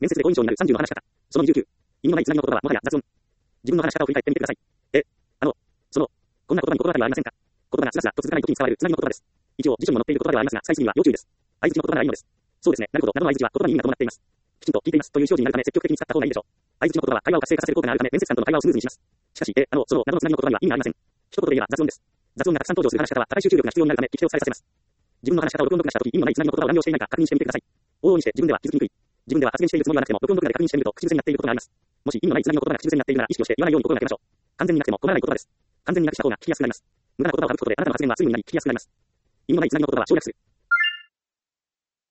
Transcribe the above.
面接で好印象になる30の話し方。その29。意味のないつなぎの言葉はもはや雑音。自分の話し方を振り返ってみてください。こんな言葉に心当たりはありませんか？言葉がスラスラと続かない時に使われるつなぎの言葉です。一応、辞書にも載っている言葉ではありますが、最終には要注意です。相槌の言葉ならいいのです。そうですね。なるほど。などの相槌は言葉に意味が伴っています。きちんと聞いていますという表示になるため積極的に使った方がいいでしょう。相槌の言葉は会話を活性化させる効果があるため面接官との会話をスムーズにします。しかし、などのつなぎの言葉には意味がありません。一言で言えば雑音です。雑音がたくさん登場する話し方は高い集中力が必要になるため聞き手を疲れさせます。自分の話し方を録音録画した時、意味のないつなぎの言葉を乱用していないか確認してみてください。往々にして自分では気づきにくい。自分では発言しているつもりはなくても録音録画で確認してみると口癖になっていることがあります。もし意味のないつなぎの言葉が口癖になっているなら意識をして言わないように心がけましょう。完全になくても困らない言葉です。完全になくした方が聞きやすくなります。無駄な言葉を省くことであなたの発言は水分になり聞きやすくなります。意味のないつなぎの言葉は省略する。